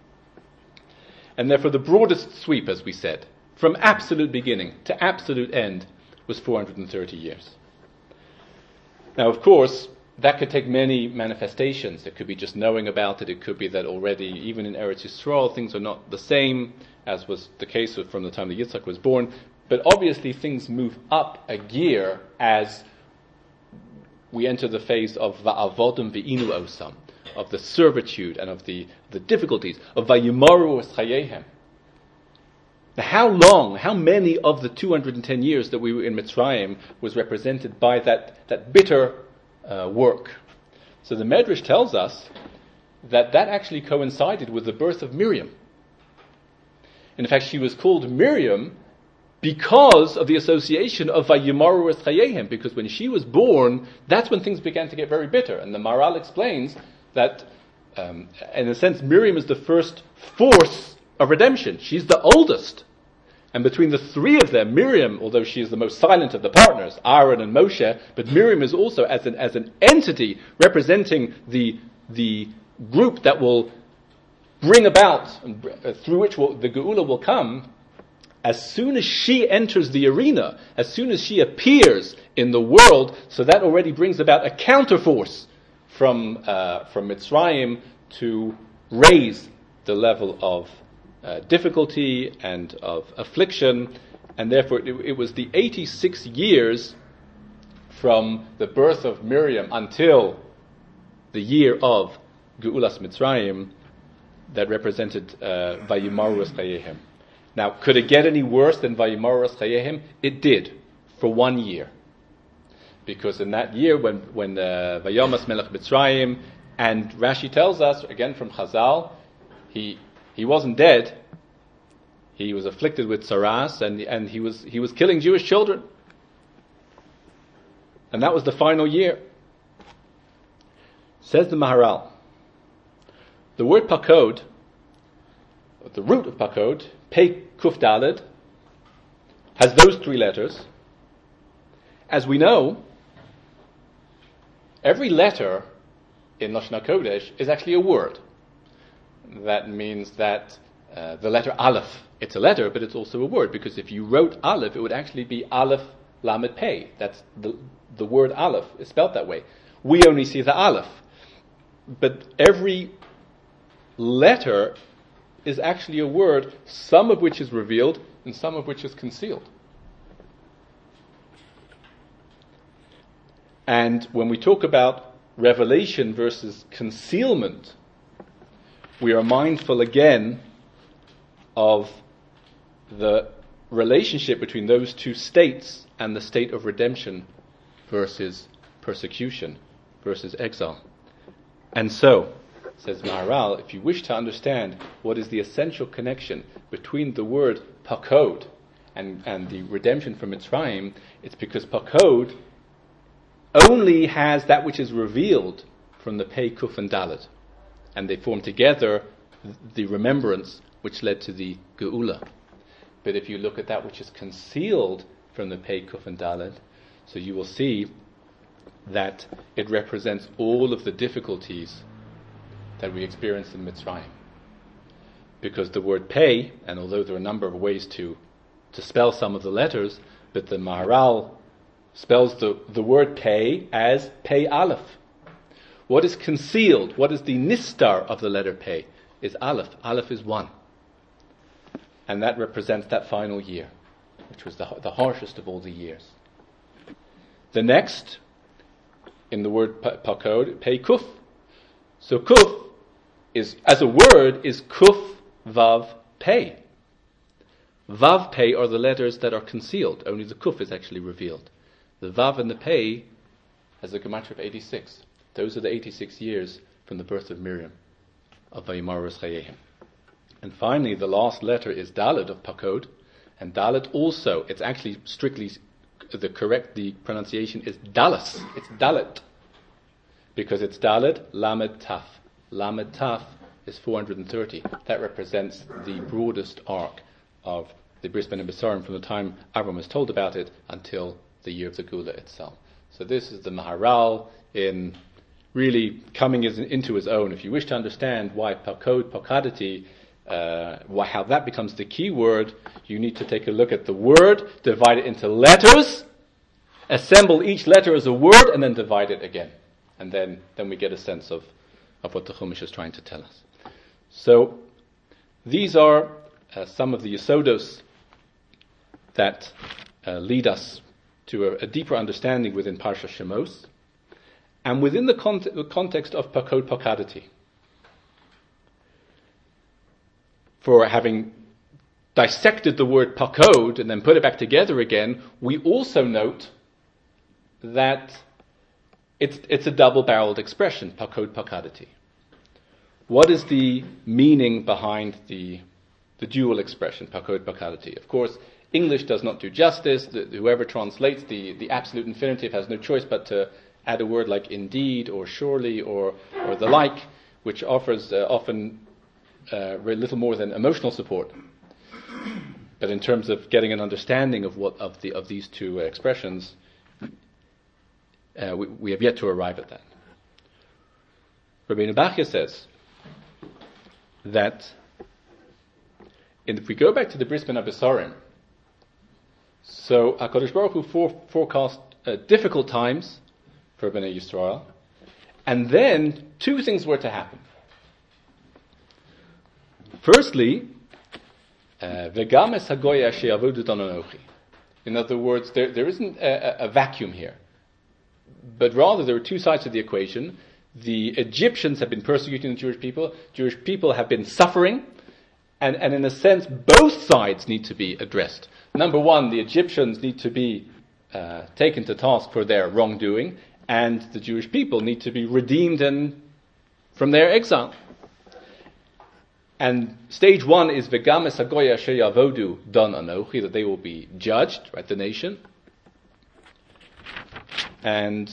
And therefore the broadest sweep, as we said, from absolute beginning to absolute end, was 430 years. Now, of course, that could take many manifestations. It could be just knowing about it. It could be that already, even in Eretz Yisrael, things are not the same as was the case from the time that Yitzchak was born. But obviously things move up a gear as we enter the phase of Va'avodim Ve'inu Osam, of the servitude and of the difficulties, of Vayimaru Es Chayehem. Now how many of the 210 years that we were in Mitzrayim was represented by that bitter work? So the Medrash tells us that actually coincided with the birth of Miriam. In fact, she was called Miriam because of the association of Vayimaru Es Chayehem, because when she was born, that's when things began to get very bitter. And the Maharal explains that, in a sense, Miriam is the first force of redemption. She's the oldest. And between the three of them, Miriam, although she is the most silent of the partners, Aaron and Moshe, but Miriam is also as an entity representing the group that will bring about, through which the Geula will come. As soon as she enters the arena, as soon as she appears in the world, so that already brings about a counterforce from Mitzrayim to raise the level of difficulty and of affliction, and therefore it was the 86 years from the birth of Miriam until the year of Geulas Mitzrayim that represented Vayimaru Es Chayehem. Now, could it get any worse than Vayimaru Es Chayehem? It did, for 1 year. Because in that year, when Vayamas Melech Mitzrayim, and Rashi tells us, again from Chazal, he wasn't dead. He was afflicted with saras, and he was killing Jewish children. And that was the final year. Says the Maharal, the word pakod, the root of pakod, Pei Kuf Daled, has those three letters. As we know, every letter in Lashon HaKodesh is actually a word. That means that the letter Aleph, it's a letter, but it's also a word, because if you wrote Aleph, it would actually be Aleph Lamed Pei. That's the word Aleph is spelled that way. We only see the Aleph. But every letter is actually a word, some of which is revealed and some of which is concealed. And when we talk about revelation versus concealment, we are mindful again of the relationship between those two states and the state of redemption versus persecution versus exile. And so, says Maharal, if you wish to understand what is the essential connection between the word pakod and the redemption from Mitzrayim, it's because pakod only has that which is revealed from the Pei, Kuf, and Dalet. And they form together the remembrance which led to the Geula. But if you look at that which is concealed from the Pei, Kuf, and Dalet, so you will see that it represents all of the difficulties that we experienced in Mitzrayim. because the word pay, and although there are a number of ways to spell some of the letters, but the Maharal spells the word pay as pay aleph. What is concealed, what is the nistar of the letter pay, is aleph. Aleph is 1. And that represents that final year, which was the harshest of all the years. The next, in the word pakod, pei kuf. So kuf is, as a word, is kuf vav pei. Vav pei are the letters that are concealed. Only the kuf is actually revealed. The vav and the pei has a gematria of 86. Those are the 86 years from the birth of Miriam, of Vayimaru Chayehim. And finally, the last letter is Dalet of Pakod. And Dalet also, it's actually strictly the pronunciation is Dalas. It's Dalet. Because it's Dalet, Lamed Taf. Lamed Taf is 430. That represents the broadest arc of the Bris Bein Habesarim from the time Avram was told about it until the year of the Gula itself. So this is the Maharal in really coming into his own. If you wish to understand why Pakod, Pakadati, how that becomes the key word, you need to take a look at the word, divide it into letters, assemble each letter as a word, and then divide it again. And then we get a sense of what the Chumash is trying to tell us. So these are some of the Yesodos that lead us to a deeper understanding within Parsha Shemos, and within the context of Pakod Pakadati. For having dissected the word pakod and then put it back together again, we also note that it's a double-barreled expression, pakod pakadati. What is the meaning behind the dual expression, pakod pakadati? Of course, English does not do justice. Whoever translates the absolute infinitive has no choice but to add a word like indeed or surely or the like, which offers often very little more than emotional support. But in terms of getting an understanding of these two expressions, we have yet to arrive at that. Rabbeinu Bachya says that if we go back to the Bris Bein Habesarim, so HaKadosh Baruch Hu forecast difficult times for Bnei Yisrael, and then two things were to happen. Firstly, v'gam es hagoya she'avodu dan anochi. In other words, there isn't a vacuum here, but rather there are two sides to the equation. The Egyptians have been persecuting the Jewish people. Jewish people have been suffering, and in a sense, both sides need to be addressed. Number one, the Egyptians need to be taken to task for their wrongdoing, and the Jewish people need to be redeemed from their exile. And stage one is v'gam es hagoya asher yavodu dan anochi, that they will be judged, right, the nation. And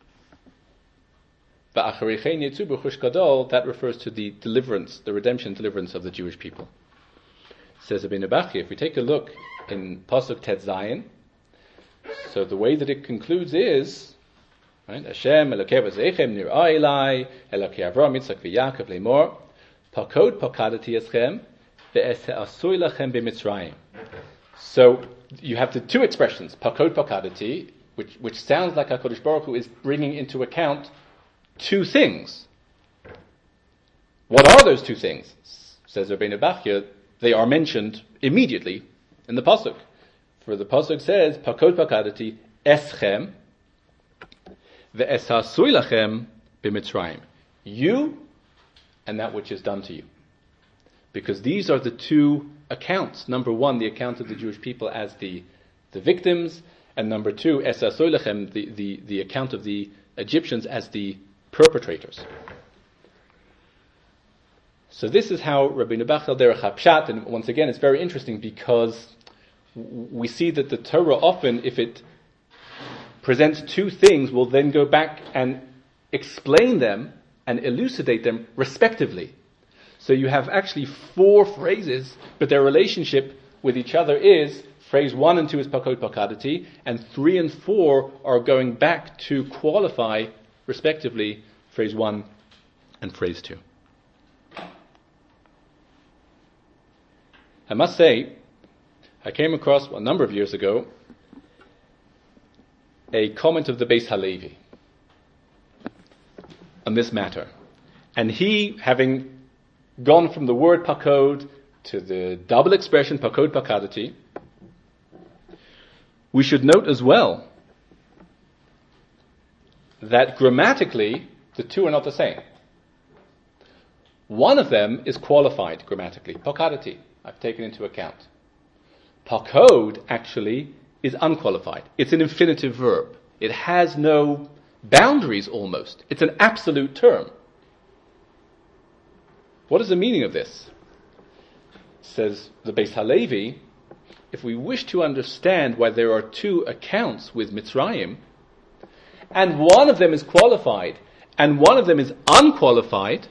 v'acharei chen yetzu b'chush gadol, that refers to the deliverance, the redemption deliverance of the Jewish people. Says Rabbeinu Bachya, if we take a look in Pasuk Tet Zayin, so the way that it concludes is, right, Hashem elokei v'zeichem nir'a elai, elokei Avram, Yitzchak v'Yaakov le'mor, Pakod pakadati eschem ve'asui lachem b'Mitzrayim. So you have the two expressions, pakod pakadati, which sounds like HaKadosh Baruch Hu is bringing into account two things. What are those two things? Says Rabbeinu Bachya, they are mentioned immediately in the pasuk. For the pasuk says, pakod pakadati eschem ve'asui lachem b'Mitzrayim. You and that which is done to you. Because these are the two accounts. Number one, the account of the Jewish people as the victims, and number two, es asoi lechem, the account of the Egyptians as the perpetrators. So this is how Rabbeinu Bachya derech hapshat, and once again it's very interesting because we see that the Torah often, if it presents two things, will then go back and explain them and elucidate them respectively. So you have actually four phrases, but their relationship with each other is, phrase 1 and 2 is pakod pakadati, and 3 and 4 are going back to qualify, respectively, phrase 1 and phrase 2. I must say, I came across a number of years ago a comment of the Beis Halevi on this matter. And he, having gone from the word pakod to the double expression pakod pakadati, we should note as well that grammatically the two are not the same. One of them is qualified grammatically, pakadati, I've taken into account. Pakod actually is unqualified. It's an infinitive verb. It has no boundaries almost. It's an absolute term. What is the meaning of this? Says the Beis Halevi, if we wish to understand why there are two accounts with Mitzrayim, and one of them is qualified, and one of them is unqualified,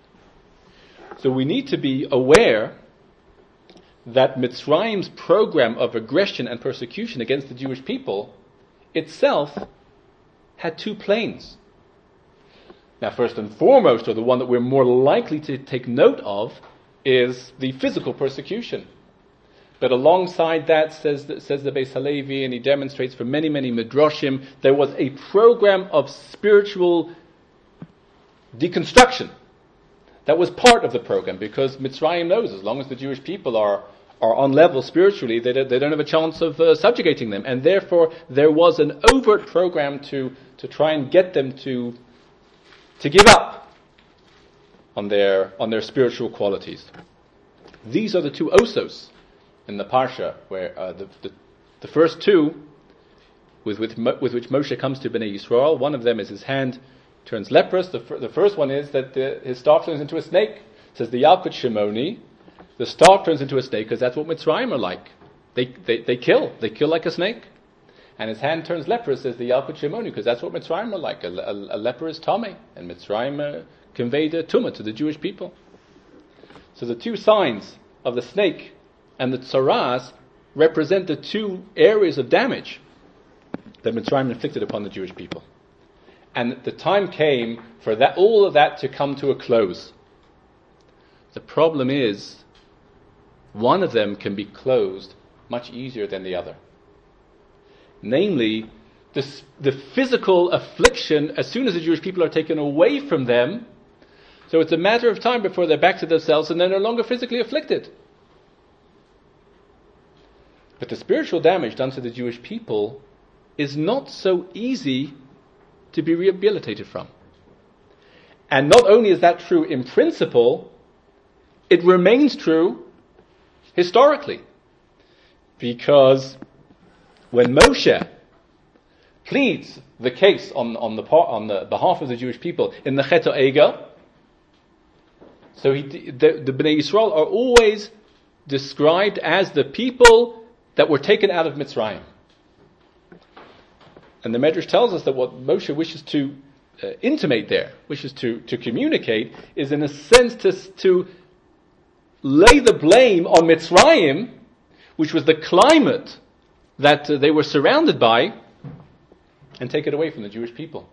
so we need to be aware that Mitzrayim's program of aggression and persecution against the Jewish people itself had two planes. Now, first and foremost, or the one that we're more likely to take note of, is the physical persecution. But alongside that, says the Beis Halevi, and he demonstrates for many, many midrashim, there was a program of spiritual deconstruction that was part of the program, because Mitzrayim knows as long as the Jewish people are on level spiritually, they don't have a chance of subjugating them. And therefore, there was an overt program to try and get them to give up on their spiritual qualities. These are the two osos in the Parsha, where the first two with which Moshe comes to Bnei Yisrael. One of them is his hand turns leprous. The first one is that his staff turns into a snake. It says the Yalkut Shimoni, the staff turns into a snake, because that's what Mitzrayim are like. They kill like a snake. And his hand turns leprous, says the Yalkut Shimoni, because that's what Mitzrayim are like. A leper is Tomei, and Mitzrayim conveyed a tumah to the Jewish people. So the two signs of the snake and the tsaras represent the two areas of damage that Mitzrayim inflicted upon the Jewish people. And the time came for all of that to come to a close. The problem is, one of them can be closed much easier than the other. Namely, the physical affliction, as soon as the Jewish people are taken away from them, so it's a matter of time before they're back to themselves and they're no longer physically afflicted. But the spiritual damage done to the Jewish people is not so easy to be rehabilitated from. And not only is that true in principle, it remains true historically. Because when Moshe pleads the case on the behalf of the Jewish people in the Chet HaEgel, so the Bnei Yisrael are always described as the people that were taken out of Mitzrayim. And the Medrash tells us that what Moshe wishes to intimate there, wishes to communicate, is in a sense to lay the blame on Mitzrayim, which was the climate that they were surrounded by, and take it away from the Jewish people.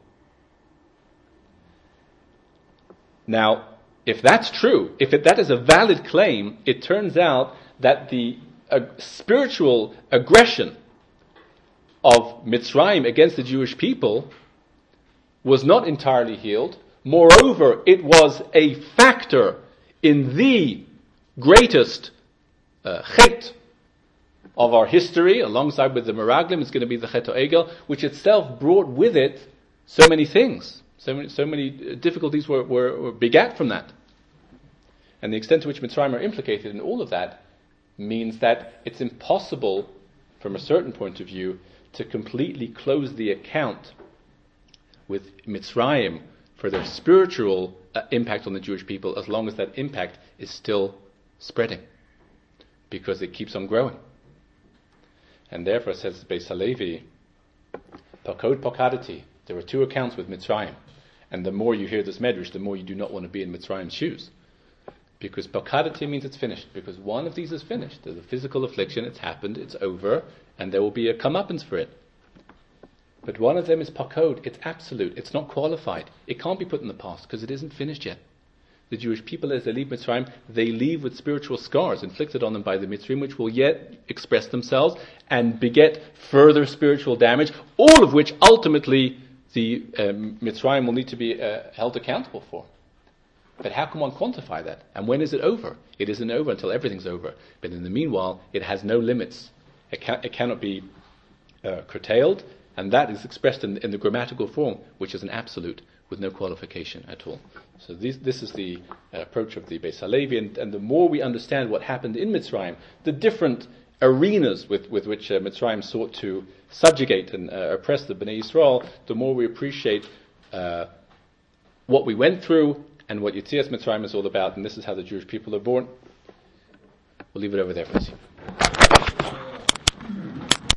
Now, if that's true, if that is a valid claim, it turns out that the spiritual aggression of Mitzrayim against the Jewish people was not entirely healed. Moreover, it was a factor in the greatest chet of our history, alongside with the Meraglim. It's going to be the Chet HaEgel, which itself brought with it so many things. So many difficulties were begat from that. And the extent to which Mitzrayim are implicated in all of that means that it's impossible, from a certain point of view, to completely close the account with Mitzrayim for their spiritual impact on the Jewish people, as long as that impact is still spreading, because it keeps on growing. And therefore, says Beis Halevi, Pakod Pakadati, there were two accounts with Mitzrayim. And the more you hear this medrash, the more you do not want to be in Mitzrayim's shoes. Because Pakadati means it's finished. Because one of these is finished. There's a physical affliction, it's happened, it's over, and there will be a comeuppance for it. But one of them is Pakod, it's absolute, it's not qualified. It can't be put in the past because it isn't finished yet. the Jewish people, as they leave Mitzrayim, they leave with spiritual scars inflicted on them by the Mitzrayim, which will yet express themselves and beget further spiritual damage, all of which ultimately the Mitzrayim will need to be held accountable for. But how can one quantify that? And when is it over? It isn't over until everything's over. But in the meanwhile, it has no limits. It cannot be curtailed, and that is expressed in the grammatical form, which is an absolute with no qualification at all. So this is the approach of the Beis Halevi, and the more we understand what happened in Mitzrayim, the different arenas with which Mitzrayim sought to subjugate and oppress the Bnei Yisrael, the more we appreciate what we went through and what Yetzias Mitzrayim is all about, and this is how the Jewish people are born. We'll leave it over there for this evening.